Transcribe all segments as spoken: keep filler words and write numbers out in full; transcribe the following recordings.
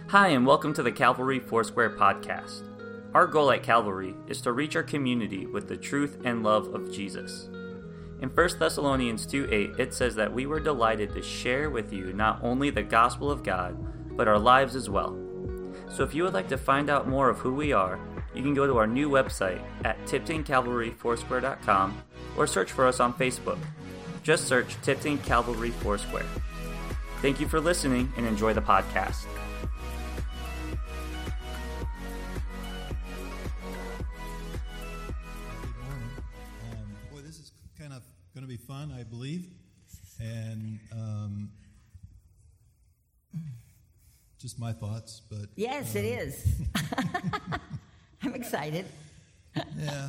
Hi, and welcome to the Calvary Foursquare podcast. Our goal at Calvary is to reach our community with the truth and love of Jesus. In First Thessalonians two eight, it says that we were delighted to share with you not only the gospel of God, but our lives as well. So if you would like to find out more of who we are, you can go to our new website at tipton calvary foursquare dot com or search for us on Facebook. Just search Tipton Calvary Foursquare. Thank you for listening and enjoy the podcast. Going to be fun, I believe, and um, just my thoughts, but yes, um, it is. I'm excited. Yeah.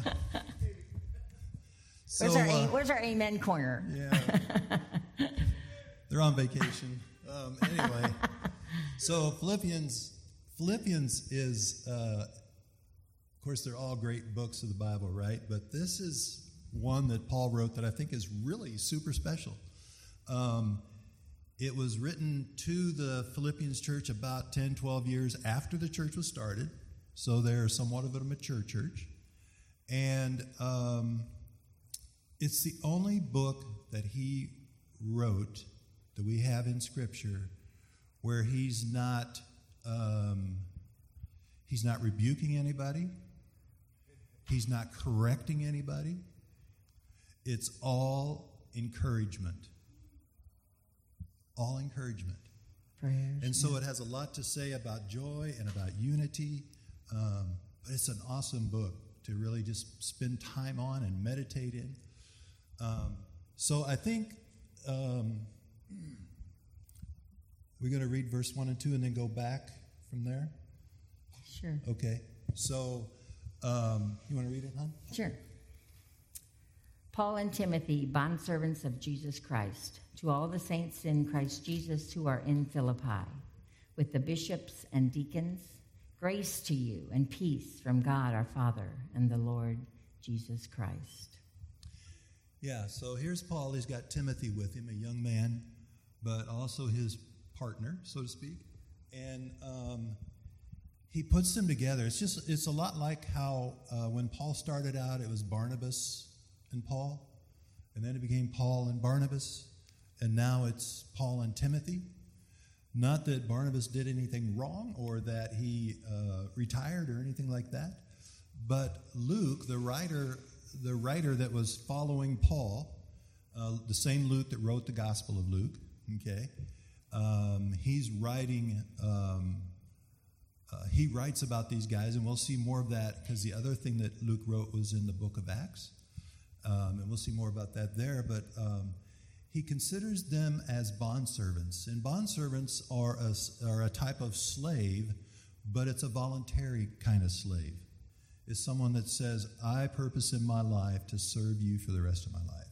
So, where's, our, uh, where's our amen corner? Yeah, they're on vacation. Um, anyway, so Philippians, Philippians is, uh, of course, they're all great books of the Bible, right? But this is one that Paul wrote that I think is really super special. Um, it was written to the Philippians church about ten, twelve years after the church was started, so they're somewhat of a mature church. And um, it's the only book that he wrote that we have in Scripture where he's not um, he's not rebuking anybody, he's not correcting anybody. It's all encouragement. All encouragement. Prayers, and so yeah. it has a lot to say about joy and about unity. Um, but it's an awesome book to really just spend time on and meditate in. Um, so I think um, we're going to read verse one and two and then go back from there. Sure. Okay. So um, you want to read it, hon? Sure. Paul and Timothy, bondservants of Jesus Christ, to all the saints in Christ Jesus who are in Philippi, with the bishops and deacons, grace to you and peace from God our Father and the Lord Jesus Christ. Yeah, so here's Paul. He's got Timothy with him, a young man, but also his partner, so to speak. And um, he puts them together. It's just, it's a lot like how uh, when Paul started out, it was Barnabas and Paul, and then it became Paul and Barnabas, and now it's Paul and Timothy. Not that Barnabas did anything wrong or that he uh, retired or anything like that, but Luke, the writer, the writer that was following Paul, uh, the same Luke that wrote the Gospel of Luke, okay, um, he's writing, um, uh, he writes about these guys, and we'll see more of that because the other thing that Luke wrote was in the book of Acts. Um, and we'll see more about that there, but um, he considers them as bondservants. And bondservants are a, are a type of slave, but it's a voluntary kind of slave. It's someone that says, I purpose in my life to serve you for the rest of my life.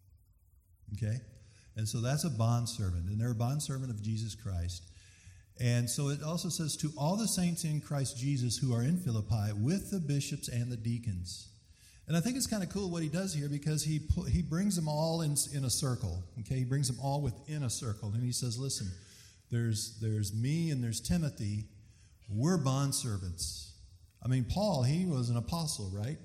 Okay? And so that's a bondservant, and they're a bondservant of Jesus Christ. And so it also says, to all the saints in Christ Jesus who are in Philippi, with the bishops and the deacons. And I think it's kind of cool what he does here because he pu- he brings them all in in a circle. Okay, he brings them all within a circle, and he says, "Listen, there's there's me and there's Timothy. We're bondservants. I mean, Paul, he was an apostle, right?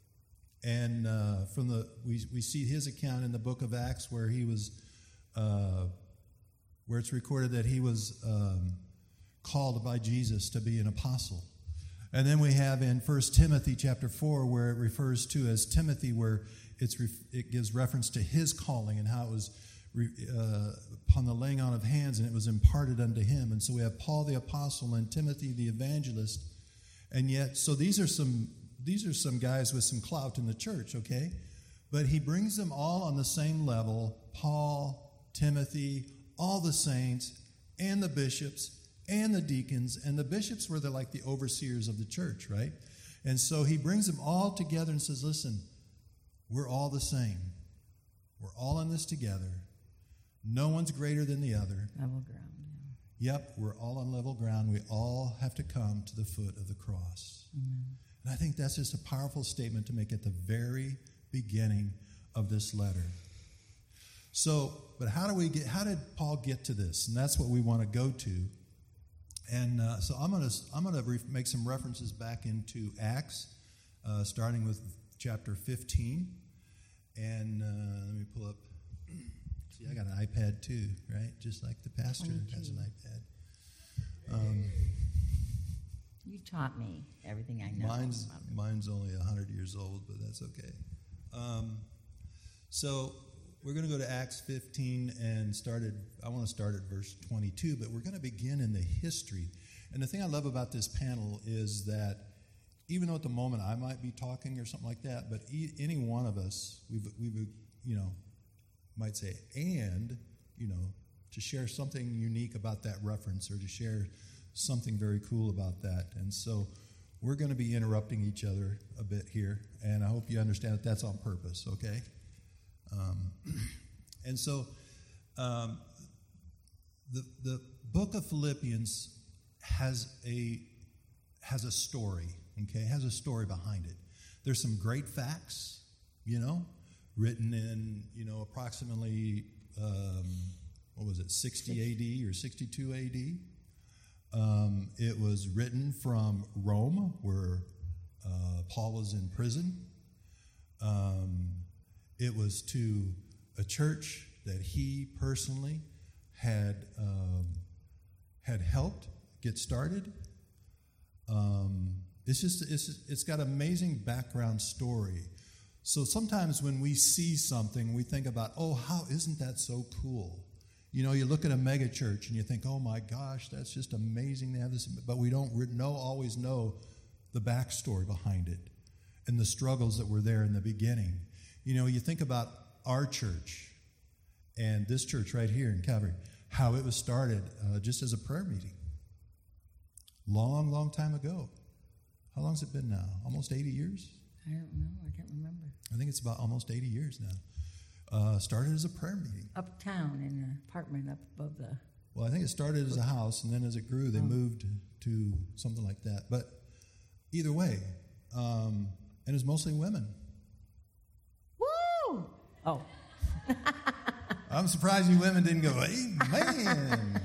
And uh, from the we we see his account in the book of Acts where he was, uh, where it's recorded that he was um, called by Jesus to be an apostle." And then we have in First Timothy chapter four where it refers to as Timothy, where it's ref- it gives reference to his calling and how it was re- uh, upon the laying on of hands and it was imparted unto him. And so we have Paul the apostle and Timothy the evangelist. And yet, so these are some these are some guys with some clout in the church, okay? But he brings them all on the same level, Paul, Timothy, all the saints, and the bishops, and the deacons, and the bishops were the, like the overseers of the church, right? And so he brings them all together and says, listen, we're all the same. We're all in this together. No one's greater than the other. Level ground. Yeah. Yep, we're all on level ground. We all have to come to the foot of the cross. Amen. And I think that's just a powerful statement to make at the very beginning of this letter. So, but how do we get, how did Paul get to this? And that's what we want to go to. And uh, so I'm going to I'm going to re- make some references back into Acts, uh, starting with chapter fifteen. And uh, let me pull up. See, I got an iPad too, right? Just like the pastor twenty-two. has an iPad. Um, You taught me everything I know. mine's about it. mine's only one hundred years old, but that's okay. Um, so we're going to go to Acts fifteen and started. I want to start at verse twenty-two, but we're going to begin in the history. And the thing I love about this panel is that even though at the moment I might be talking or something like that, but e- any one of us, we've, we've, you know, might say, and, you know, to share something unique about that reference or to share something very cool about that. And so we're going to be interrupting each other a bit here, and I hope you understand that that's on purpose, okay? Um, and so um, the the book of Philippians has a has a story, okay? Has a story behind it. There's some great facts, you know, written in, you know, approximately, um, what was it, sixty A D or sixty-two A D? Um, it was written from Rome, where uh, Paul was in prison. Um, it was to a church that he personally had um, had helped get started. Um, it's just it's it's got an amazing background story. So sometimes when we see something, we think about, oh, how isn't that so cool? You know, you look at a mega church and you think, oh my gosh, that's just amazing to have this, but we don't know always know the backstory behind it and the struggles that were there in the beginning. You know, you think about our church and this church right here in Calvary, how it was started uh, just as a prayer meeting. Long, long time ago. How long has it been now? Almost eighty years? I don't know. I can't remember. I think it's about almost eighty years now. Uh, started as a prayer meeting. Uptown in an apartment up above the... Well, I think it started as a house, and then as it grew, they Oh. moved to something like that. But either way, um, and it's mostly women. Woo! Oh. I'm surprised you women didn't go, amen.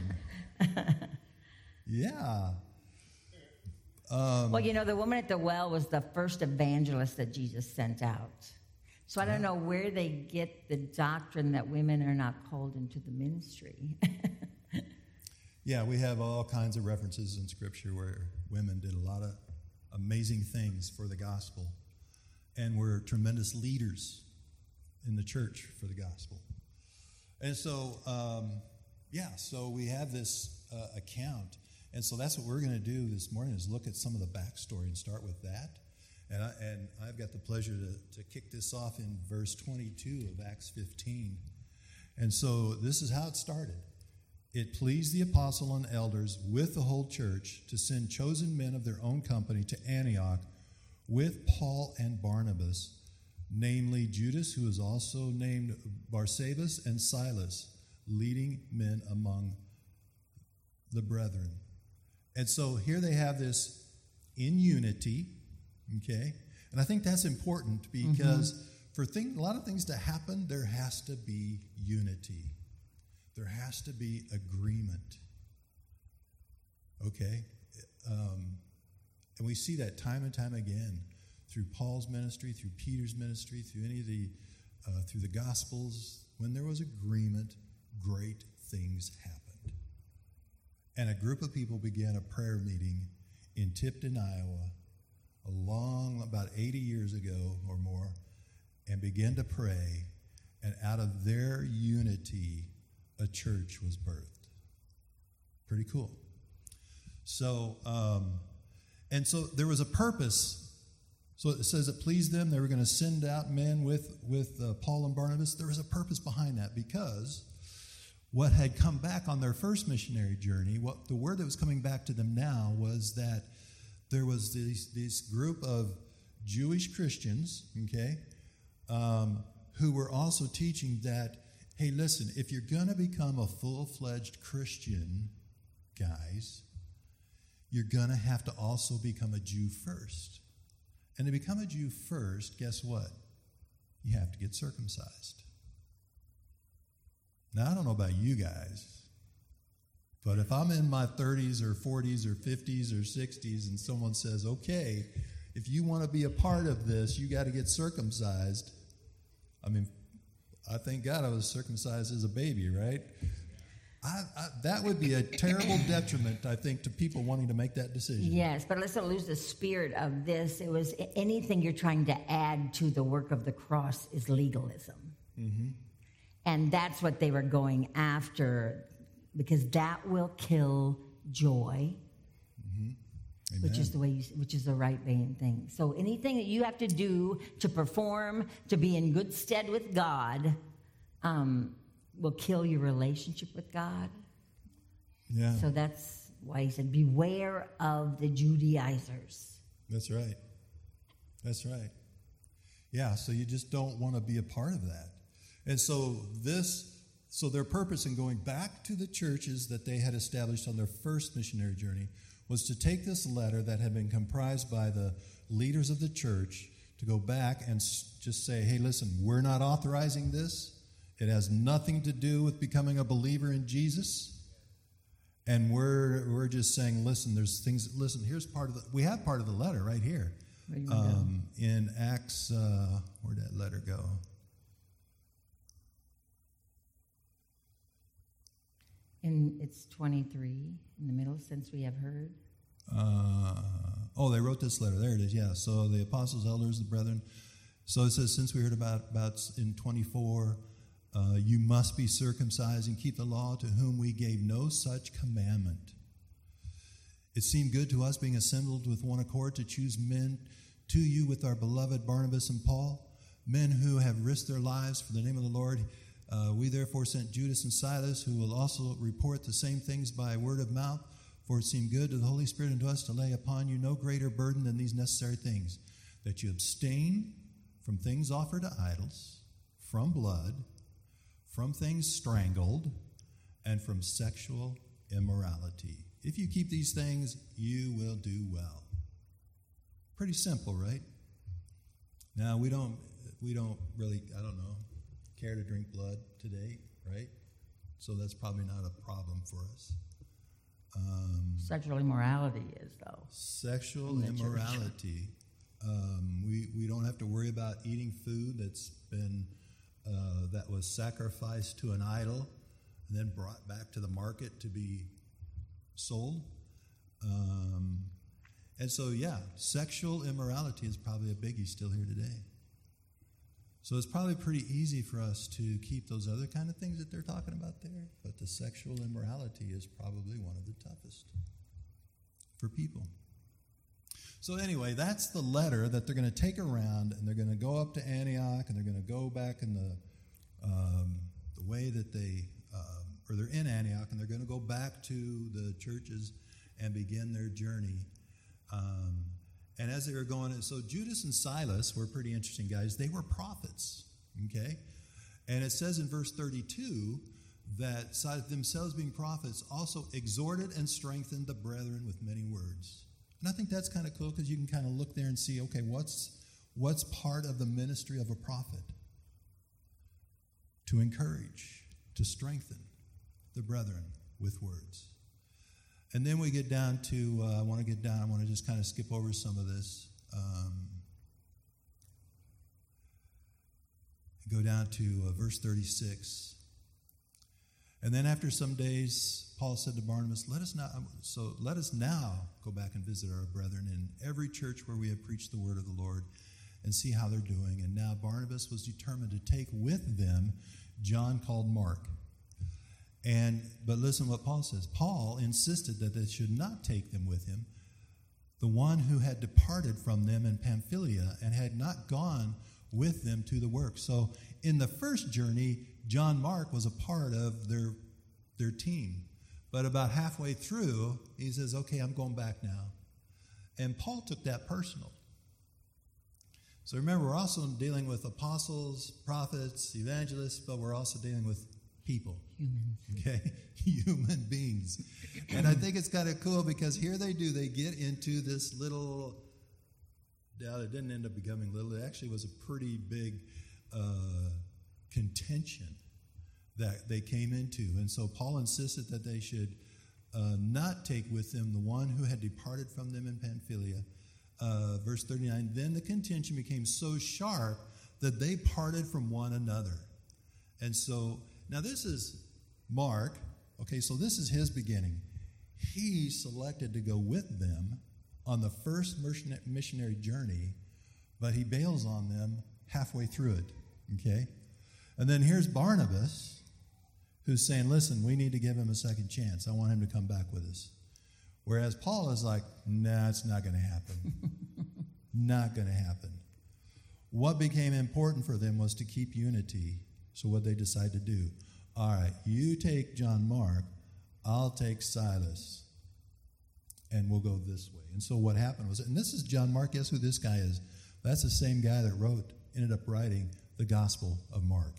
Yeah. Um, Well, you know, the woman at the well was the first evangelist that Jesus sent out. So I don't know where they get the doctrine that women are not called into the ministry. Yeah, we have all kinds of references in Scripture where women did a lot of amazing things for the gospel and were tremendous leaders in the church for the gospel. And so, um, yeah, so we have this uh, account. And so that's what we're going to do this morning is look at some of the backstory and start with that. And, I, and I've got the pleasure to, to kick this off in verse twenty-two of Acts fifteen. And so this is how it started. It pleased the apostle and elders with the whole church to send chosen men of their own company to Antioch with Paul and Barnabas, namely Judas, who is also named Barsabas, and Silas, leading men among the brethren. And so here they have this in unity, okay? And I think that's important because mm-hmm. for thing, a lot of things to happen, there has to be unity. There has to be agreement, okay? Um, and we see that time and time again through Paul's ministry, through Peter's ministry, through any of the, uh, through the Gospels. When there was agreement, great things happened. And a group of people began a prayer meeting in Tipton, Iowa, a long, about eighty years ago or more, and began to pray, and out of their unity, a church was birthed. Pretty cool. So, um, and so there was a purpose. So it says it pleased them. They were going to send out men with, with uh, Paul and Barnabas. There was a purpose behind that because what had come back on their first missionary journey, what the word that was coming back to them now was that there was this, this group of Jewish Christians, okay, um, who were also teaching that, hey, listen, if you're going to become a full-fledged Christian, guys, you're going to have to also become a Jew first. And to become a Jew first, guess what? You have to get circumcised. Now, I don't know about you guys, But if I'm in my thirties or forties or fifties or sixties and someone says, okay, if you want to be a part of this, you got to get circumcised. I mean, I thank God I was circumcised as a baby, right? I, I, that would be a terrible detriment, I think, to people wanting to make that decision. Yes, but let's not lose the spirit of this. It was anything you're trying to add to the work of the cross is legalism. Mm-hmm. And that's what they were going after, because that will kill joy, mm-hmm. which is the way you, which is the right main thing. So anything that you have to do to perform, to be in good stead with God, um, will kill your relationship with God. Yeah. So that's why he said, beware of the Judaizers. That's right. That's right. Yeah, so you just don't want to be a part of that. And so this, so their purpose in going back to the churches that they had established on their first missionary journey was to take this letter that had been comprised by the leaders of the church to go back and just say, hey, listen, we're not authorizing this. It has nothing to do with becoming a believer in Jesus. And we're we're just saying, listen, there's things, listen, here's part of the, we have part of the letter right here. Um, in Acts, uh, where'd that letter go? And it's twenty-three in the middle, since we have heard. Uh, oh, they wrote this letter. There it is, yeah. So the apostles, elders, the brethren. So it says, since we heard about, about in twenty-four, uh, you must be circumcised and keep the law, to whom we gave no such commandment. It seemed good to us, being assembled with one accord, to choose men to you with our beloved Barnabas and Paul, men who have risked their lives for the name of the Lord. Uh, we therefore sent Judas and Silas, who will also report the same things by word of mouth, for it seemed good to the Holy Spirit and to us to lay upon you no greater burden than these necessary things, that you abstain from things offered to idols, from blood, from things strangled, and from sexual immorality. If you keep these things, you will do well. Pretty simple, right? Now, we don't we don't really, I don't know, care to drink blood today, right? So that's probably not a problem for us. Um, Sexual immorality is, though. Sexual immorality. Um, we, we don't have to worry about eating food that's been, uh, that was sacrificed to an idol and then brought back to the market to be sold. Um, and so, yeah, sexual immorality is probably a biggie still here today. So it's probably pretty easy for us to keep those other kind of things that they're talking about there, but the sexual immorality is probably one of the toughest for people. So anyway, that's the letter that they're going to take around, and they're going to go up to Antioch, and they're going to go back in the um, the way that they, um, or they're in Antioch, and they're going to go back to the churches and begin their journey. Um, and as they were going, so Judas and Silas were pretty interesting guys. They were prophets, okay? And it says in verse thirty-two that themselves being prophets also exhorted and strengthened the brethren with many words. And I think that's kind of cool because you can kind of look there and see, okay, what's what's part of the ministry of a prophet? To encourage, to strengthen the brethren with words. And then we get down to, uh, I want to get down, I want to just kind of skip over some of this. Um, go down to uh, verse thirty-six. And then after some days, Paul said to Barnabas, let us now, so let us now go back and visit our brethren in every church where we have preached the word of the Lord and see how they're doing. And now Barnabas was determined to take with them John called Mark. And but listen what Paul says. Paul insisted that they should not take them with him, the one who had departed from them in Pamphylia and had not gone with them to the work. So in the first journey, John Mark was a part of their their team. But about halfway through, he says, okay, I'm going back now. And Paul took that personal. So remember, we're also dealing with apostles, prophets, evangelists, but we're also dealing with people. Humans. Okay? Human beings. And I think it's kind of cool because here they do, they get into this little, yeah, it didn't end up becoming little. It actually was a pretty big uh, contention that they came into. And so Paul insisted that they should uh, not take with them the one who had departed from them in Pamphylia. Uh, verse thirty-nine, then the contention became so sharp that they parted from one another. And so, now this is Mark. Okay, so this is his beginning. He selected to go with them on the first missionary journey, but he bails on them halfway through it. Okay? And then here's Barnabas, who's saying, listen, we need to give him a second chance. I want him to come back with us. Whereas Paul is like, nah, it's not going to happen. Not going to happen. What became important for them was to keep unity. So what they decide to do, all right, you take John Mark, I'll take Silas, and we'll go this way. And so what happened was, and this is John Mark, guess who this guy is? That's the same guy that wrote, ended up writing the Gospel of Mark.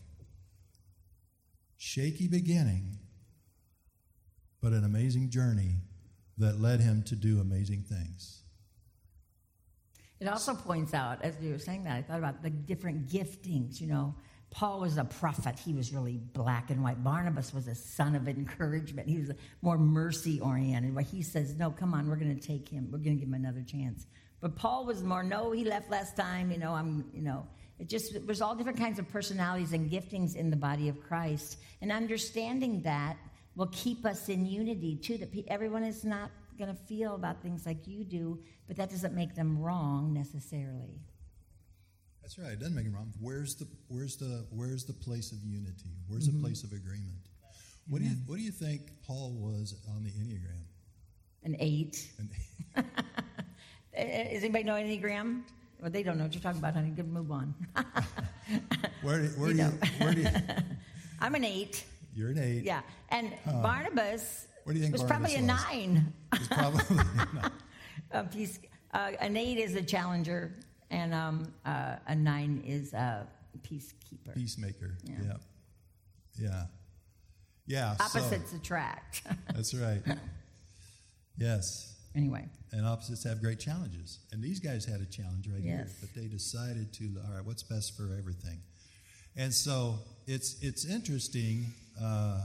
Shaky beginning, but an amazing journey that led him to do amazing things. It also points out, as you were saying that, I thought about the different giftings, you know. Paul was a prophet. He was really black and white. Barnabas was a son of encouragement. He was more mercy-oriented, where he says, no, come on, we're going to take him. We're going to give him another chance. But Paul was more, no, he left last time, you know, I'm, you know. It just, there's all different kinds of personalities and giftings in the body of Christ. And understanding that will keep us in unity, too, that everyone is not going to feel about things like you do, but that doesn't make them wrong necessarily. That's right. It doesn't make it wrong. Where's the where's the where's the place of unity? Where's mm-hmm. the place of agreement? What Amen. do you what do you think Paul was on the Enneagram? An eight. An eight. Does anybody know Enneagram? Well, they don't know what you're talking about, honey. Good, move on. where do, where, you do you, where do you? I'm an eight. You're an eight. Yeah, and huh. Barnabas. What do you think? Was Barnabas probably a was? nine. It's probably a nine. a piece, uh, an eight is a challenger. And um, uh, a nine is a peacekeeper. Peacemaker, yeah. Yeah. Yeah. yeah opposites so, attract. That's right. Yes. Anyway. And opposites have great challenges. And these guys had a challenge right yes. here. But they decided to, all right, what's best for everything? And so it's it's interesting. Uh,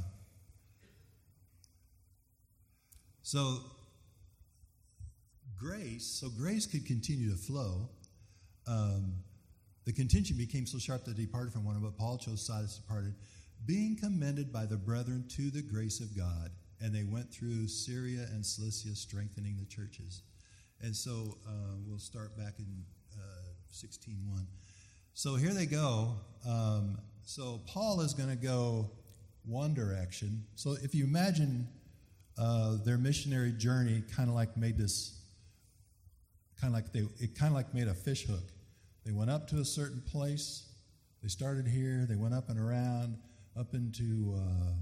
so grace, so grace could continue to flow. Um, the contention became so sharp that they departed from one another, but Paul chose Silas departed, being commended by the brethren to the grace of God. And they went through Syria and Cilicia, strengthening the churches. And so uh, we'll start back in uh, sixteen one. So here they go. Um, so Paul is going to go one direction. So if you imagine uh, their missionary journey kind of like made this, kind of like they, it kind of like made a fish hook. They went up to a certain place. They started here. They went up and around, up into uh,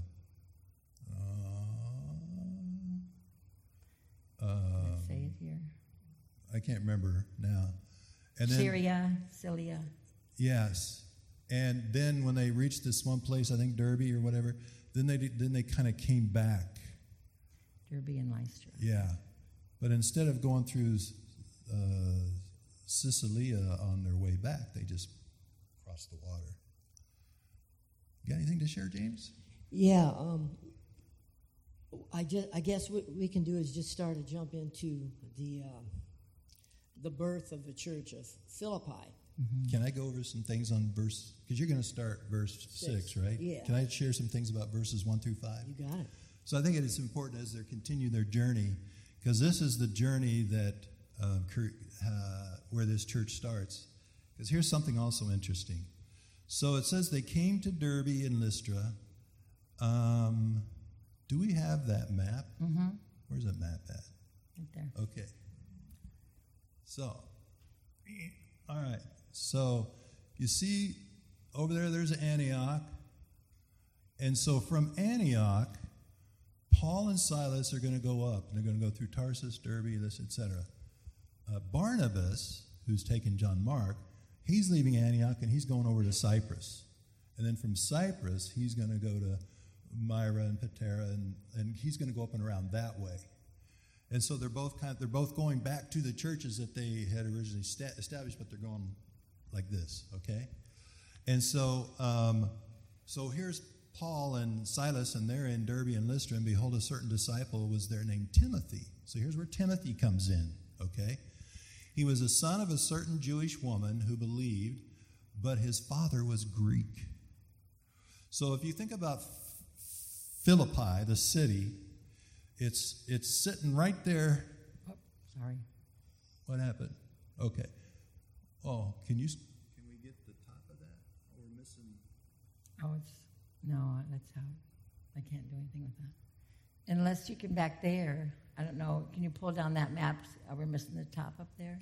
uh, uh, Let's say it here. I can't remember now. And then, Syria, Cilicia. Yes, and then when they reached this one place, I think Derbe or whatever, then they then they kind of came back. Derbe and Lystra. Yeah, but instead of going through Uh, Sicilia on their way back, they just crossed the water. You got anything to share, James? Yeah, um, I just I guess what we can do is just start to jump into the um, the birth of the church of Philippi. Mm-hmm. Can I go over some things on verse? Because you're going to start verse six, six, right? Yeah. Can I share some things about verses one through five? You got it. So I think it is important as they continue their journey, because this is the journey that. Uh, uh, where this church starts. Because here's something also interesting. So it says they came to Derbe and Lystra. Um, do we have that map? Mm-hmm. Where's that map at? Right there. Okay. So, all right. So you see over there, there's Antioch. And so from Antioch, Paul and Silas are going to go up. And they're going to go through Tarsus, Derbe, this, et cetera. Uh, Barnabas, who's taken John Mark, he's leaving Antioch and he's going over to Cyprus. And then from Cyprus, he's going to go to Myra and Patera, and, and he's going to go up and around that way. And so they're both kind of, they're both going back to the churches that they had originally sta- established, but they're going like this, okay? And so, um, so here's Paul and Silas, and they're in Derbe and Lystra, and behold, a certain disciple was there named Timothy. So here's where Timothy comes in, okay? He was a son of a certain Jewish woman who believed, but his father was Greek. So if you think about Philippi, the city, it's it's sitting right there. Oh, sorry. What happened? Okay. Oh, can you can we get the top of that? Oh, we're missing. Oh, it's no. That's how I can't do anything with that unless you can back there. I don't know. Can you pull down that map? Are we missing the top up there?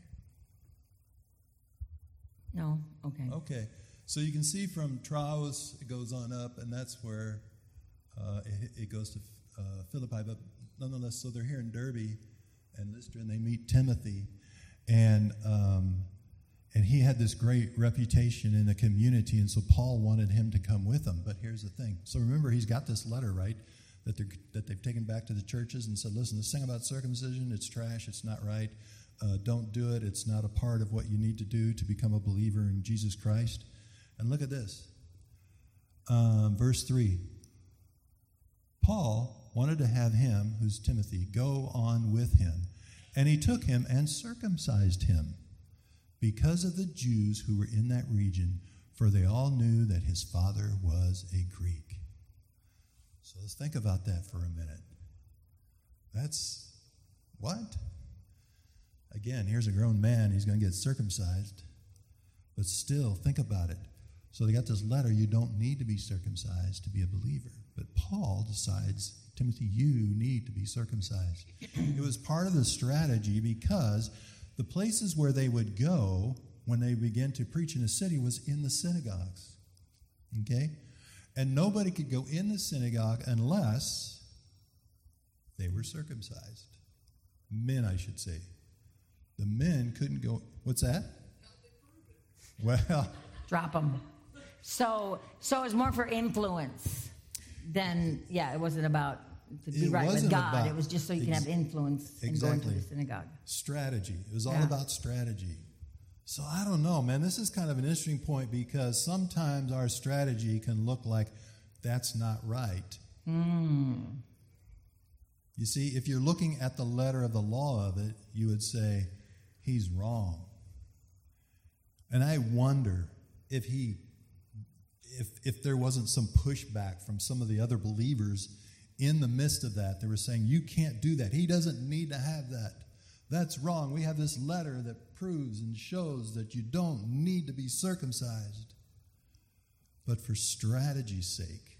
No. Okay. Okay. So you can see from Troas, it goes on up, and that's where uh, it, it goes to uh, Philippi. But nonetheless, so they're here in Derbe and Lystra, and they meet Timothy, and um, and he had this great reputation in the community, and so Paul wanted him to come with him. But here's the thing. So remember, he's got this letter, right, that they're that they've taken back to the churches and said, listen, this thing about circumcision, it's trash, it's not right. Uh, don't do it. It's not a part of what you need to do to become a believer in Jesus Christ. And look at this. Um, verse three. Paul wanted to have him, who's Timothy, go on with him. And he took him and circumcised him because of the Jews who were in that region, for they all knew that his father was a Greek. So let's think about that for a minute. That's what? Again, here's a grown man. He's going to get circumcised. But still, think about it. So they got this letter, you don't need to be circumcised to be a believer. But Paul decides, Timothy, you need to be circumcised. It was part of the strategy because the places where they would go when they began to preach in a city was in the synagogues. Okay? And nobody could go in the synagogue unless they were circumcised. Men, I should say. The men couldn't go. What's that? Well, drop them. So, so it was more for influence than yeah. It wasn't about to be It right with wasn't God. about- It was just so you can ex- have influence and go into exactly. the synagogue. Strategy. It was all Yeah. about strategy. So I don't know, man. This is kind of an interesting point because sometimes our strategy can look like that's not right. Mm. You see, if you're looking at the letter of the law of it, you would say, he's wrong. And I wonder if he, if if there wasn't some pushback from some of the other believers in the midst of that. They were saying, you can't do that. He doesn't need to have that. That's wrong. We have this letter that proves and shows that you don't need to be circumcised. But for strategy's sake,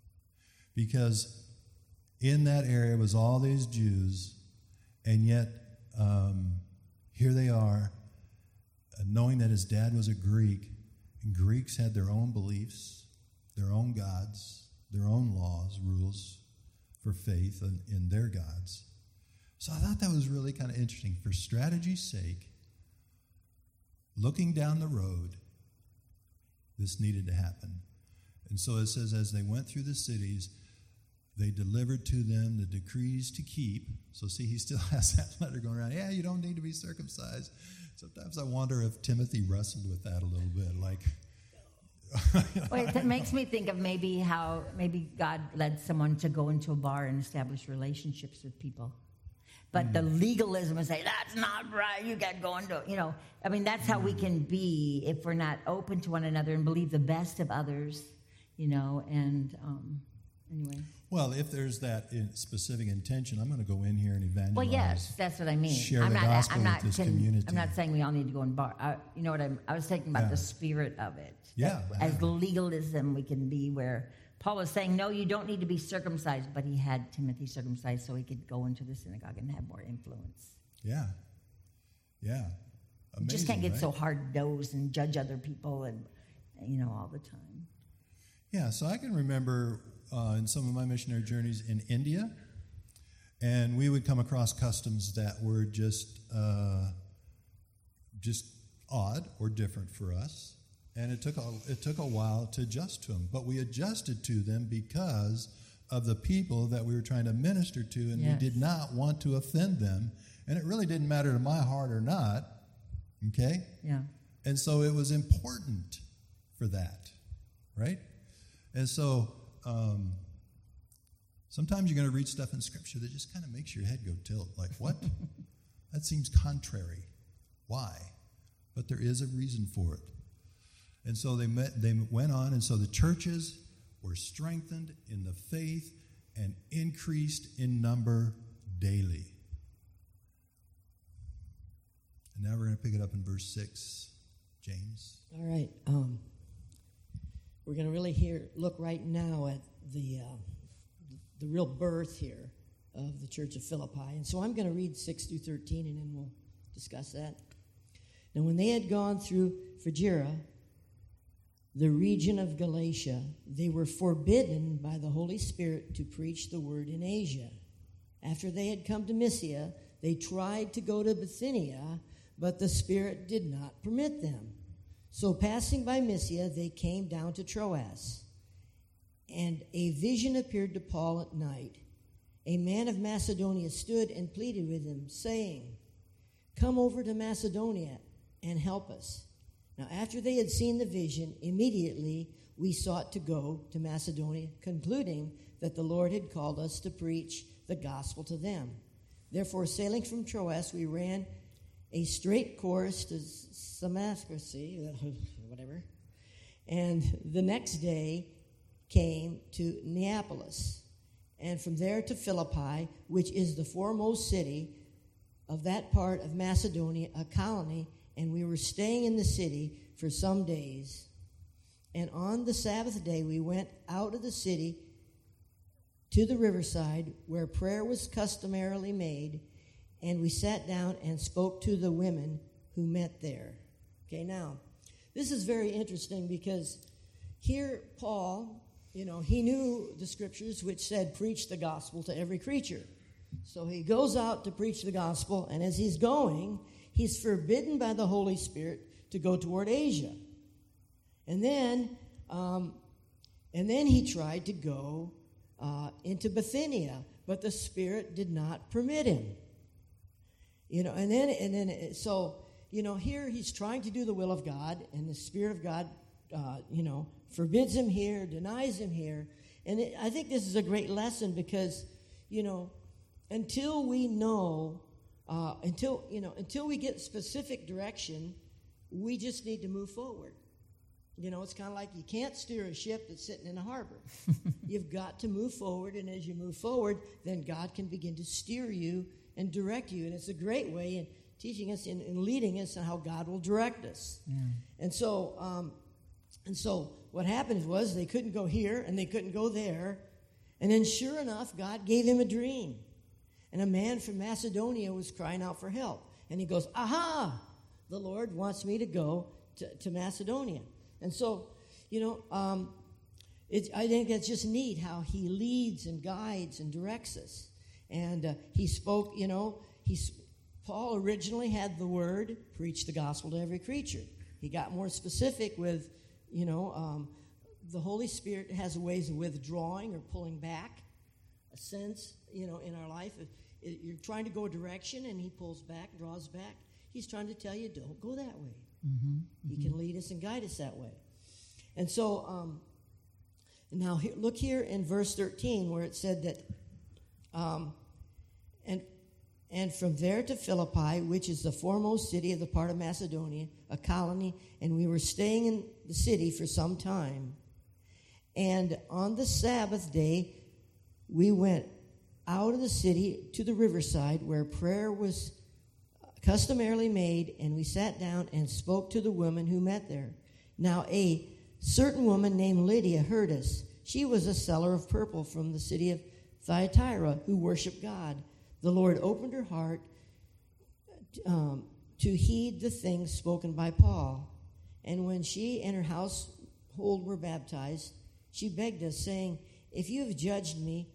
because in that area was all these Jews, and yet um, here they are, uh, knowing that his dad was a Greek, and Greeks had their own beliefs, their own gods, their own laws, rules for faith in, in their gods. So I thought that was really kind of interesting. For strategy's sake, looking down the road, this needed to happen. And so it says, as they went through the cities, they delivered to them the decrees to keep. So see, he still has that letter going around. Yeah, you don't need to be circumcised. Sometimes I wonder if Timothy wrestled with that a little bit. Like, Wait, that makes me think of maybe how maybe God led someone to go into a bar and establish relationships with people. But mm. the legalism would say, that's not right, you got to go into, you know. I mean, that's how mm. we can be if we're not open to one another and believe the best of others, you know, and um, anyway. Well, if there's that in specific intention, I'm going to go in here and evangelize. Well, yes, that's what I mean. Share I'm the not, gospel I'm not with this con- community. I'm not saying we all need to go in bar. I, you know what I'm? I was thinking about Yeah. the spirit of it. Yeah. That as legalism, we can be where Paul was saying, no, you don't need to be circumcised, but he had Timothy circumcised so he could go into the synagogue and have more influence. Yeah. Yeah. Amazing, you just can't get right? so hard-nosed and judge other people and, you know, all the time. Yeah, so I can remember uh, in some of my missionary journeys in India, and we would come across customs that were just uh, just odd or different for us, and it took a, it took a while to adjust to them. But we adjusted to them because of the people that we were trying to minister to, and Yes. we did not want to offend them, and it really didn't matter to my heart or not, okay? Yeah. And so it was important for that, right? And so um, sometimes you're going to read stuff in Scripture that just kind of makes your head go tilt. Like, what? That seems contrary. Why? But there is a reason for it. And so they met, they went on, and so the churches were strengthened in the faith and increased in number daily. And now we're going to pick it up in verse six. James. All right. Um, we're going to really hear, look right now at the uh, the real birth here of the Church of Philippi. And so I'm going to read six through thirteen, and then we'll discuss that. Now, when they had gone through Phrygia, the region of Galatia, they were forbidden by the Holy Spirit to preach the word in Asia. After they had come to Mysia, they tried to go to Bithynia, but the Spirit did not permit them. So passing by Mysia, they came down to Troas. And a vision appeared to Paul at night. A man of Macedonia stood and pleaded with him, saying, "Come over to Macedonia and help us." Now, after they had seen the vision, immediately we sought to go to Macedonia, concluding that the Lord had called us to preach the gospel to them. Therefore, sailing from Troas, we ran a straight course to Damascus, whatever, and the next day came to Neapolis, and from there to Philippi, which is the foremost city of that part of Macedonia, a colony, and we were staying in the city for some days. And on the Sabbath day, we went out of the city to the riverside where prayer was customarily made, and we sat down and spoke to the women who met there. Okay, now, this is very interesting because here Paul, you know, he knew the scriptures which said, preach the gospel to every creature. So he goes out to preach the gospel, and as he's going, he's forbidden by the Holy Spirit to go toward Asia. And then, um, and then he tried to go uh, into Bithynia, but the Spirit did not permit him. You know, and then, and then, so, you know, here he's trying to do the will of God, and the Spirit of God, uh, you know, forbids him here, denies him here. And it, I think this is a great lesson because, you know, until we know, uh, until, you know, until we get specific direction, we just need to move forward. You know, it's kind of like you can't steer a ship that's sitting in a harbor. You've got to move forward, and as you move forward, then God can begin to steer you and direct you. And it's a great way in teaching us and leading us on how God will direct us. Yeah. And so, um, and so what happened was they couldn't go here and they couldn't go there. And then sure enough, God gave him a dream. And a man from Macedonia was crying out for help. And he goes, aha, the Lord wants me to go to, to Macedonia. And so, you know, um, it, I think that's just neat how he leads and guides and directs us. And uh, he spoke, you know, he's, Paul originally had the word, preach the gospel to every creature. He got more specific with, you know, um, the Holy Spirit has ways of withdrawing or pulling back, a sense, you know, in our life. It, it, you're trying to go a direction, and he pulls back, draws back. He's trying to tell you, don't go that way. Mm-hmm, mm-hmm. He can lead us and guide us that way. And so, um, now here, look here in verse thirteen where it said that, um, and and from there to Philippi, which is the foremost city of the part of Macedonia, a colony, and we were staying in the city for some time. And on the Sabbath day, we went out of the city to the riverside where prayer was customarily made, and we sat down and spoke to the women who met there. Now a certain woman named Lydia heard us. She was a seller of purple from the city of Thyatira who worshiped God. The Lord opened her heart um, to heed the things spoken by Paul. And when she and her household were baptized, she begged us, saying, if you have judged me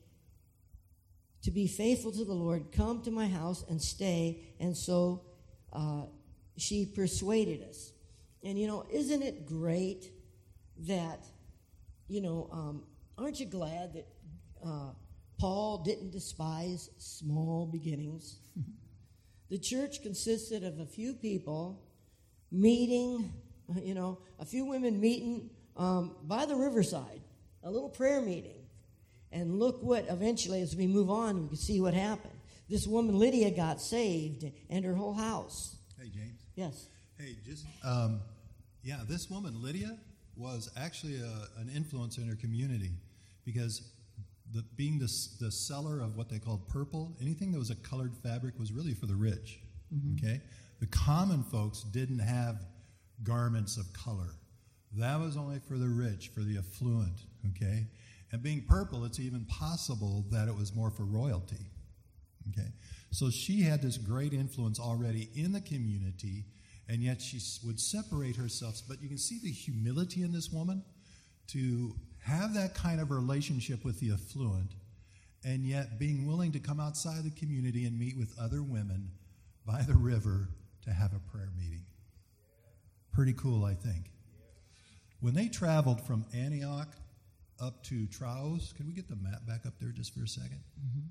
to be faithful to the Lord, come to my house and stay. And so uh, she persuaded us. And, you know, isn't it great that, you know, um, aren't you glad that uh, Paul didn't despise small beginnings? The church consisted of a few people meeting, you know, a few women meeting um, by the riverside. a little prayer meeting. And look what, eventually, as we move on, we can see what happened. This woman, Lydia, got saved, and her whole house. Hey, James. Yes. Hey, just, um, yeah, this woman, Lydia, was actually a, an influence in her community because the, being the, the seller of what they called purple, anything that was a colored fabric was really for the rich, mm-hmm. okay? The common folks didn't have garments of color. That was only for the rich, for the affluent, okay? And being purple, it's even possible that it was more for royalty, okay? So she had this great influence already in the community, and yet she would separate herself. But you can see the humility in this woman to have that kind of relationship with the affluent, and yet being willing to come outside the community and meet with other women by the river to have a prayer meeting. Pretty cool, I think. When they traveled from Antioch up to Troas, can we get the map back up there just for a second? Mm-hmm.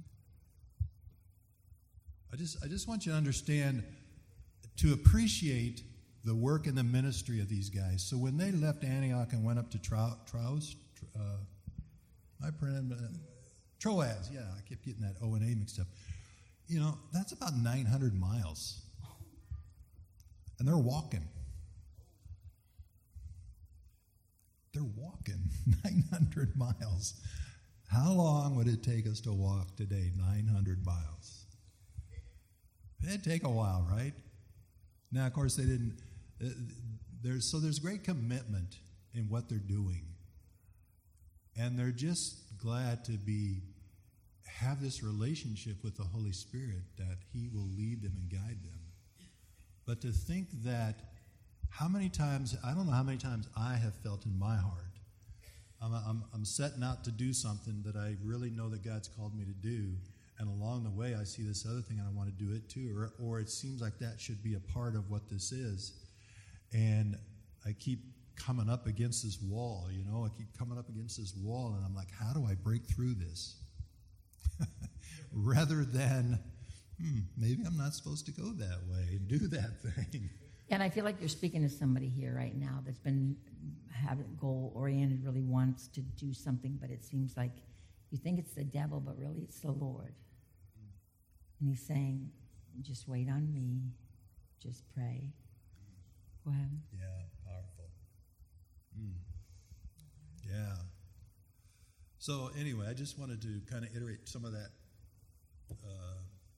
I just I just want you to understand, to appreciate the work and the ministry of these guys. So when they left Antioch and went up to Trou- Troas, uh, I pronounced uh, Troas, yeah, I kept getting that O and A mixed up. You know, that's about nine hundred miles. And they're walking. They're walking nine hundred miles. How long would it take us to walk today, nine hundred miles? It'd take a while, right? Now, of course, they didn't. Uh, there's so there's great commitment in what they're doing, and they're just glad to be have this relationship with the Holy Spirit that He will lead them and guide them. But to think that, how many times I don't know how many times I have felt in my heart, I'm I'm, I'm setting out to do something that I really know that God's called me to do. And along the way, I see this other thing, and I want to do it too. Or, or it seems like that should be a part of what this is. And I keep coming up against this wall, you know. I keep coming up against this wall, and I'm like, how do I break through this? Rather than, hmm, maybe I'm not supposed to go that way and do that thing. And I feel like you're speaking to somebody here right now that's been having goal-oriented, really wants to do something, but it seems like you think it's the devil, but really it's the Lord. And He's saying, just wait on me. Just pray. Go ahead. Yeah, powerful. Mm. Yeah. So anyway, I just wanted to kind of iterate some of that uh,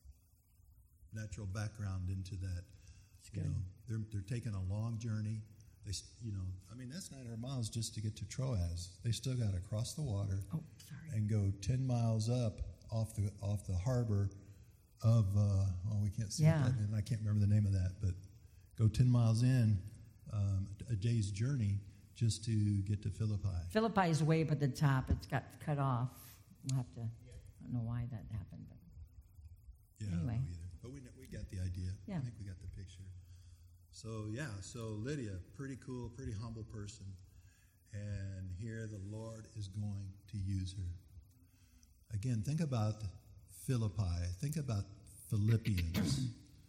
natural background into that. You know, they're they're taking a long journey. They, you know, I mean, that's nine hundred miles just to get to Troas. They still got to cross the water oh, sorry. and go ten miles up off the off the harbor of, uh, oh, we can't see yeah. that, and I can't remember the name of that, but go ten miles in, um, a day's journey just to get to Philippi. Philippi is way up at the top. It's got cut off. We'll have to, I don't know why that happened, but yeah, anyway. I don't know either. But we, we got the idea. Yeah. I think we got the picture. So, yeah, so Lydia, pretty cool, pretty humble person. And here the Lord is going to use her. Again, think about Philippi. Think about Philippians.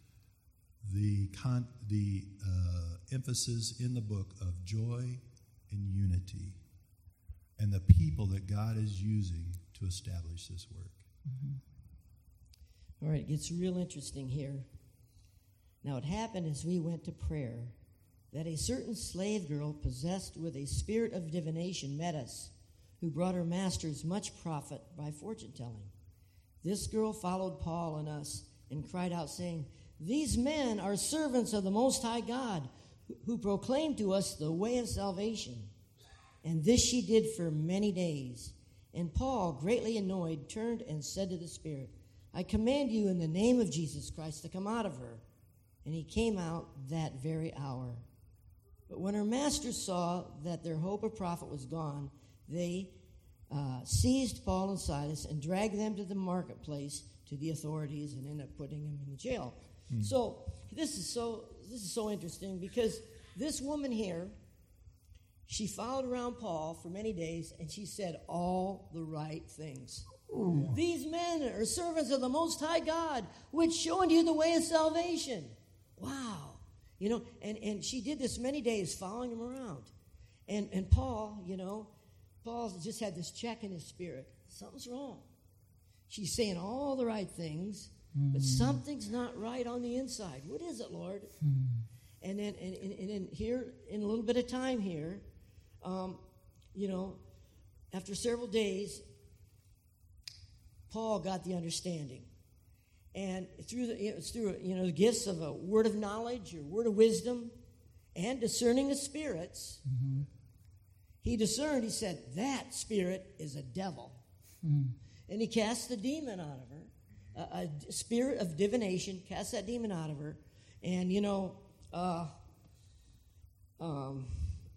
the con- the uh, emphasis in the book of joy and unity. And the people that God is using to establish this work. Mm-hmm. All right, it gets real interesting here. Now, it happened as we went to prayer that a certain slave girl possessed with a spirit of divination met us, who brought her masters much profit by fortune-telling. This girl followed Paul and us and cried out, saying, "These men are servants of the Most High God, who proclaim to us the way of salvation." And this she did for many days. And Paul, greatly annoyed, turned and said to the spirit, "I command you in the name of Jesus Christ to come out of her." And he came out that very hour. But when her masters saw that their hope of profit was gone, they uh, seized Paul and Silas and dragged them to the marketplace to the authorities and ended up putting them in the jail. Hmm. So this is so this is so interesting because this woman here, she followed around Paul for many days and she said all the right things. Ooh. These men are servants of the Most High God, which showing you the way of salvation. Wow. You know, and, and she did this many days, following him around. And and Paul, you know, Paul just had this check in his spirit. Something's wrong. She's saying all the right things, mm. but something's not right on the inside. What is it, Lord? Mm. And then, and, and, and then here, in a little bit of time here, um, you know, after several days, Paul got the understanding. And through the, it was through, you know, the gifts of a word of knowledge or word of wisdom and discerning the spirits, mm-hmm. he discerned, he said, that spirit is a devil. Mm. And he cast the demon out of her, a, a spirit of divination, cast that demon out of her. And, you know, uh, um,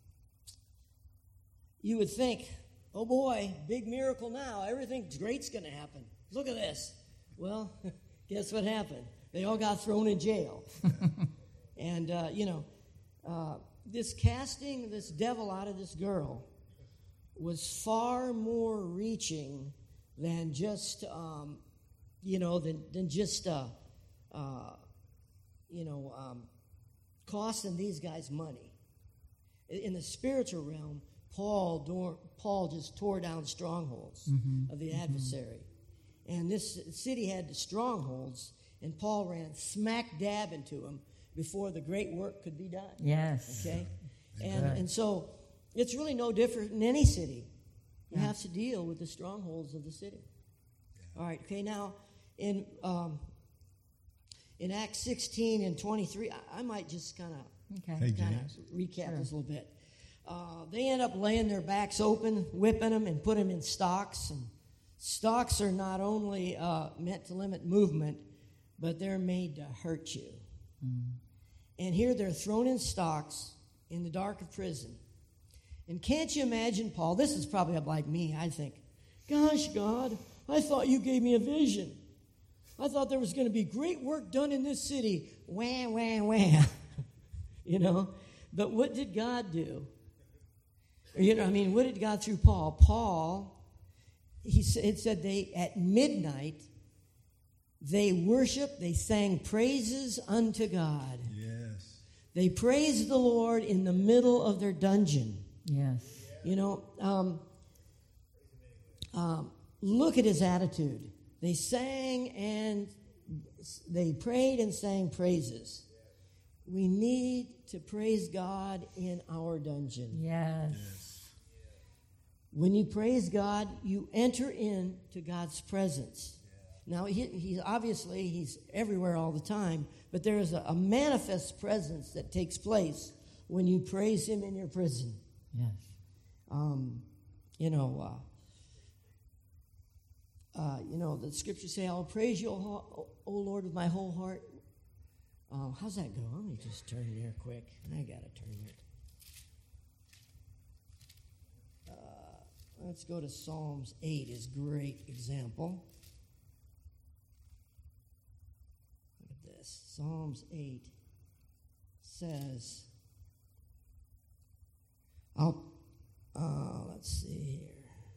you would think, oh boy, big miracle now. Everything great's going to happen. Look at this. Well, guess what happened? They all got thrown in jail. And, uh, you know, uh, this casting this devil out of this girl was far more reaching than just, um, you know, than, than just, uh, uh, you know, um, costing these guys money. In the spiritual realm, Paul, door, Paul just tore down strongholds mm-hmm. of the adversary. Mm-hmm. And this city had the strongholds, and Paul ran smack dab into them before the great work could be done. Yes. Okay? And right. and so it's really no different in any city. You yeah. have to deal with the strongholds of the city. Yeah. All right, okay, now in um, in Acts sixteen and twenty-three, I, I might just kind of okay. hey, kind of recap sure. this a little bit. Uh, they end up laying their backs open, whipping them, and put them in stocks. And stocks are not only uh, meant to limit movement, but they're made to hurt you. Mm. And here they're thrown in stocks in the dark of prison. And can't you imagine, Paul? This is probably like me, I think. Gosh, God, I thought you gave me a vision. I thought there was going to be great work done in this city. Wah, wah, wah. You know? But what did God do? You know, I mean, what did God through Paul? Paul, he said, it said they, at midnight, they worshiped, they sang praises unto God. Yes. They praised the Lord in the middle of their dungeon. Yes. You know, um, um, look at his attitude. They sang and they prayed and sang praises. We need to praise God in our dungeon. Yes. yes. When you praise God, you enter into God's presence. Now, he, he obviously, he's everywhere all the time, but there is a, a manifest presence that takes place when you praise him in your prison. Yes. Um, you know, uh, uh, you know, the scriptures say, I'll praise you, O, o Lord, with my whole heart. Uh, how's that go? Let me just turn there quick. I got to turn it. Uh, let's go to Psalms eight is a great example. Look at this. Psalms eight says, I'll, uh, let's see here.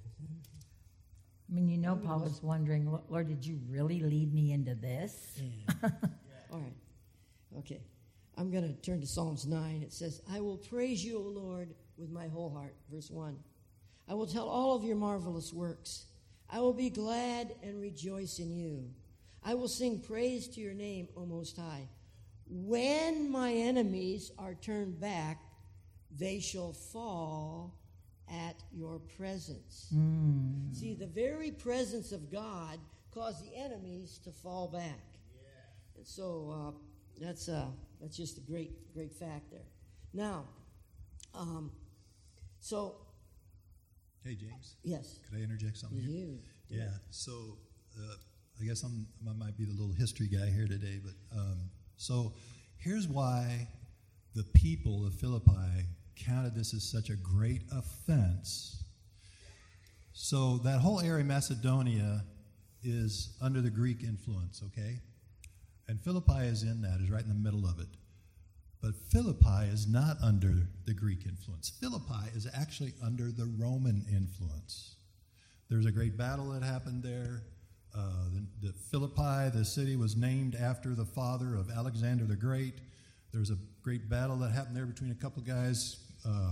I mean, you know, Paul was wondering, Lord, did you really lead me into this? Yeah. All right. Okay. I'm going to turn to Psalms nine. It says, I will praise you, O Lord, with my whole heart. Verse one. I will tell all of your marvelous works. I will be glad and rejoice in you. I will sing praise to your name, O Most High. When my enemies are turned back, they shall fall at your presence. Mm. See, the very presence of God caused the enemies to fall back. Yeah. And so uh, that's uh, that's just a great, great fact there. Now, um, so... Hey, James. Yes. Could I interject something you here? Do. Yeah, so uh, I guess I'm, I might be the little history guy here today, but um, so here's why the people of Philippi counted this as such a great offense. So that whole area, Macedonia, is under the Greek influence, okay? And Philippi is in that, is right in the middle of it. But Philippi is not under the Greek influence. Philippi is actually under the Roman influence. There's a great battle that happened there. Uh, the, the Philippi, the city, was named after the father of Alexander the Great. There's a great battle that happened there between a couple guys. Uh,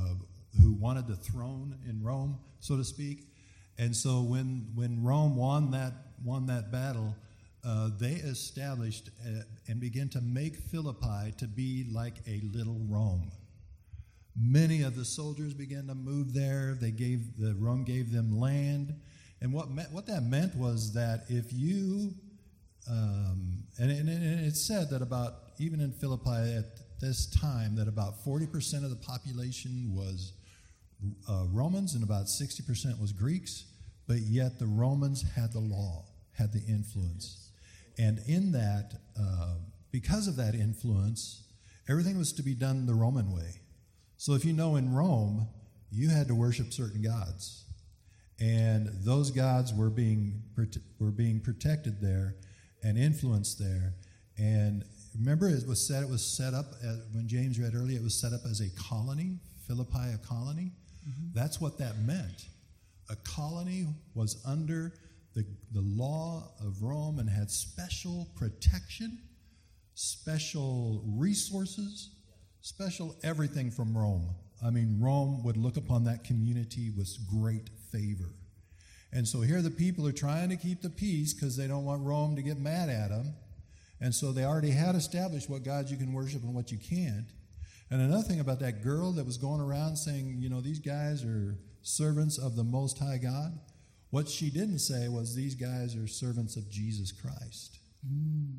who wanted the throne in Rome, so to speak. And so when when Rome won that won that battle, uh, they established uh, and began to make Philippi to be like a little Rome. Many of the soldiers began to move there. They gave the Rome gave them land, and what meant, what that meant was that if you um, and, and, and it's said that about even in Philippi at this time that about forty percent of the population was uh, Romans and about sixty percent was Greeks, but yet the Romans had the law, had the influence, and in that, uh, because of that influence, everything was to be done the Roman way. So if you know in Rome, you had to worship certain gods, and those gods were being were being protected there and influenced there. And remember, it was set it was set up as, when James read earlier. It was set up as a colony, Philippi, a colony. Mm-hmm. That's what that meant. A colony was under the the law of Rome and had special protection, special resources. Special everything from Rome. I mean, Rome would look upon that community with great favor. And so here the people are trying to keep the peace because they don't want Rome to get mad at them. And so they already had established what gods you can worship and what you can't. And another thing about that girl that was going around saying, you know, these guys are servants of the Most High God, what she didn't say was these guys are servants of Jesus Christ. Mm.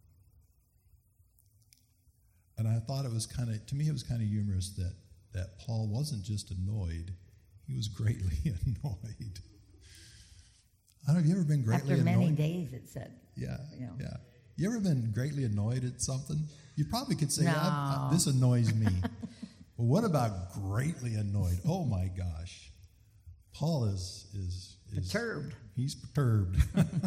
And I thought it was kind of, to me, it was kind of humorous that, that Paul wasn't just annoyed, he was greatly annoyed. I don't know, have you ever been greatly annoyed? After many annoyed? days, it said. Yeah, you know. yeah. You ever been greatly annoyed at something? You probably could say, no. I, I, this annoys me. But what about greatly annoyed? Oh, my gosh. Paul is... is, is perturbed. He's perturbed.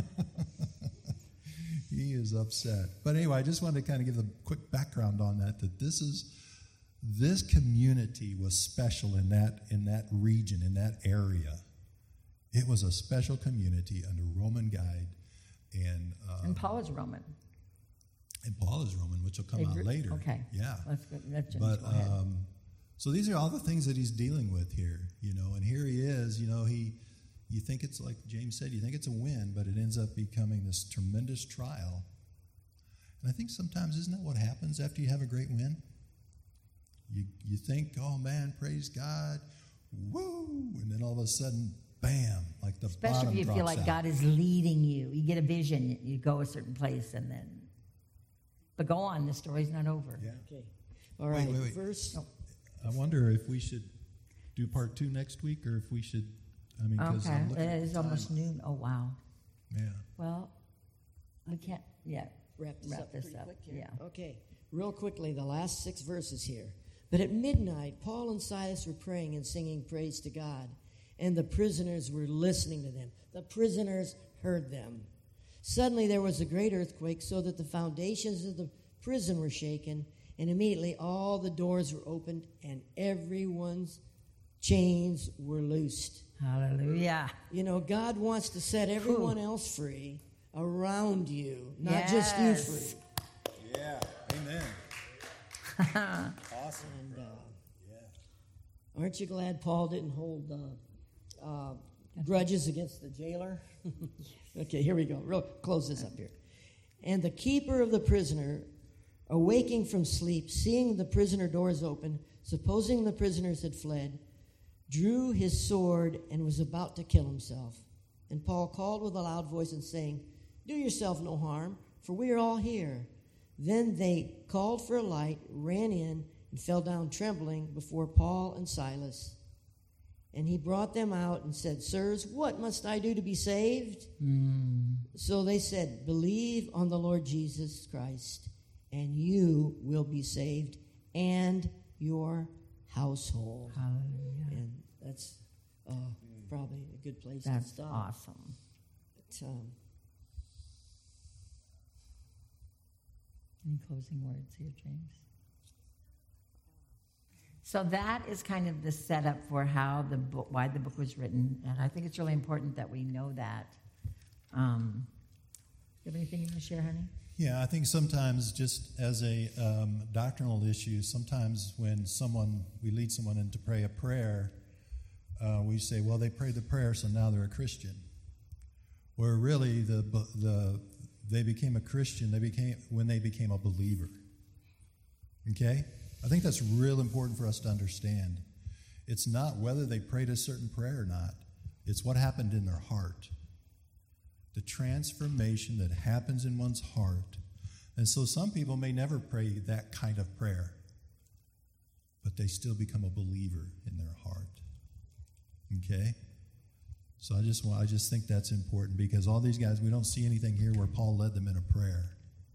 He is upset. But anyway, I just wanted to kind of give a quick background on that, that this is, this community was special in that, in that region, in that area. It was a special community under Roman guide. And um, and Paul is Roman. And Paul is Roman, which will come Agree- out later. Okay. Yeah. Let's go, let's just but, go ahead. Um, so these are all the things that he's dealing with here, you know, and here he is, you know, he... You think it's like James said, you think it's a win, but it ends up becoming this tremendous trial. And I think sometimes, isn't that what happens after you have a great win? You you think, oh man, praise God, woo, and then all of a sudden, bam, like the Especially bottom if you drops feel like out. God is leading you. You get a vision, you go a certain place, and then... But go on, the story's not over. Yeah. Okay. All right. Wait, wait, wait. Verse... Oh. I wonder if we should do part two next week, or if we should... I mean, because Okay, I'm looking it at is the almost time. noon. Oh, wow. Yeah. Well, we can't yet Wrap this wrap up this pretty up. quick here. Yeah. Okay, real quickly, the last six verses here. But at midnight, Paul and Silas were praying and singing praise to God, and the prisoners were listening to them. The prisoners heard them. Suddenly there was a great earthquake, so that the foundations of the prison were shaken, and immediately all the doors were opened, and everyone's chains were loosed. Hallelujah. You know, God wants to set everyone else free around you, not Yes. just you free. Yeah. Amen. Awesome. And uh, aren't you glad Paul didn't hold uh, uh, grudges against the jailer? Okay, here we go. Real, close this up here. And the keeper of the prisoner, awaking from sleep, seeing the prisoner doors open, supposing the prisoners had fled, drew his sword and was about to kill himself. And Paul called with a loud voice and saying, "Do yourself no harm, for we are all here." Then they called for a light, ran in, and fell down trembling before Paul and Silas. And he brought them out and said, "Sirs, what must I do to be saved?" Mm. So they said, "Believe on the Lord Jesus Christ, and you will be saved, and your household." Hallelujah. And that's uh, probably a good place That's to stop. awesome. But, um, Any closing words here, James? So that is kind of the setup for how the book, why the book was written, and I think it's really important that we know that. Um, you have anything you want to share, honey? Yeah, I think sometimes just as a um, doctrinal issue, sometimes when someone, we lead someone in to pray a prayer, uh, we say, well, they prayed the prayer, so now they're a Christian. Where really the the they became a Christian, they became when they became a believer. Okay? I think that's real important for us to understand. It's not whether they prayed a certain prayer or not. It's what happened in their heart. The transformation that happens in one's heart. And so some people may never pray that kind of prayer, but they still become a believer in their heart. Okay? So I just want, I just think that's important because all these guys, we don't see anything here where Paul led them in a prayer.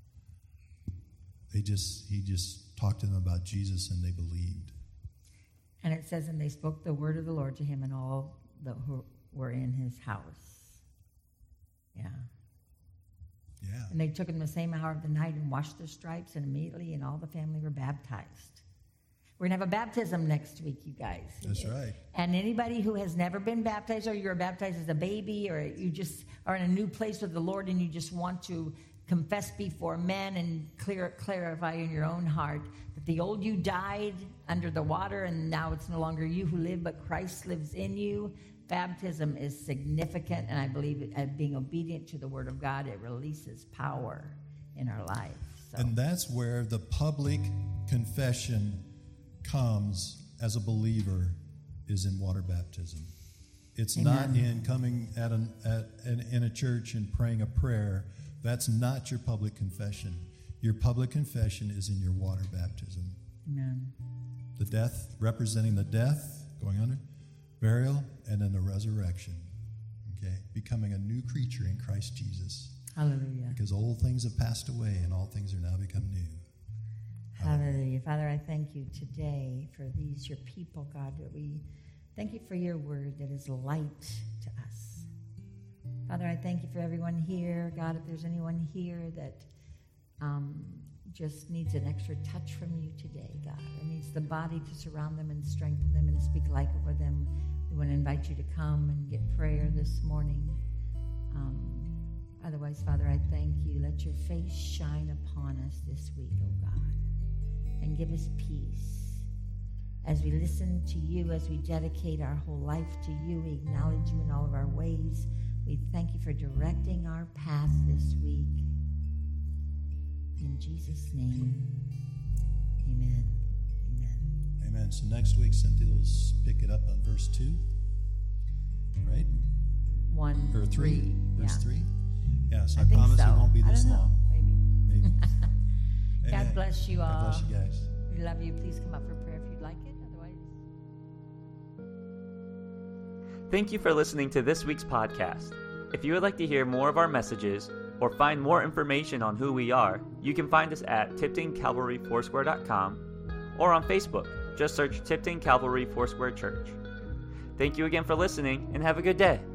They just, he just talked to them about Jesus and they believed. And it says, and they spoke the word of the Lord to him and all the, who were in his house. Yeah. Yeah. And they took him the same hour of the night and washed their stripes, and immediately and all the family were baptized. We're going to have a baptism next week, you guys. That's right. And anybody who has never been baptized, or you're baptized as a baby, or you just are in a new place with the Lord and you just want to confess before men and clear, clarify in your own heart that the old you died under the water and now it's no longer you who live, but Christ lives in you. Baptism is significant, and I believe it, uh, being obedient to the Word of God, it releases power in our life. So. And that's where the public confession comes as a believer, is in water baptism. It's Amen. Not in coming at, an, at an, in a church and praying a prayer. That's not your public confession. Your public confession is in your water baptism. Amen. The death, representing the death, going under, burial, and then the resurrection. Okay? Becoming a new creature in Christ Jesus. Hallelujah. Because old things have passed away and all things are now become new. Hallelujah. Father, I thank you today for these, your people, God, that we thank you for your word that is light to us. Father, I thank you for everyone here. God, if there's anyone here that um, just needs an extra touch from you today, God, or needs the body to surround them and strengthen them and speak life over them, we want to invite you to come and get prayer this morning. Um, otherwise, Father, I thank you. Let your face shine upon us this week, oh God, and give us peace. As we listen to you, as we dedicate our whole life to you, we acknowledge you in all of our ways. We thank you for directing our path this week. In Jesus' name, amen. Amen. Amen. So next week, Cynthia will pick it up on verse two, right? One, Or three. three. Verse yeah. three. Yeah, so I, I think promise so. it won't be I this don't know. long. Maybe. Maybe. God Amen. bless you all. God bless you guys. We love you. Please come up for prayer if you'd like it. Otherwise. Thank you for listening to this week's podcast. If you would like to hear more of our messages or find more information on who we are, you can find us at tipton calvary foursquare dot com or on Facebook. Just search Tipton Calvary Foursquare Church. Thank you again for listening and have a good day.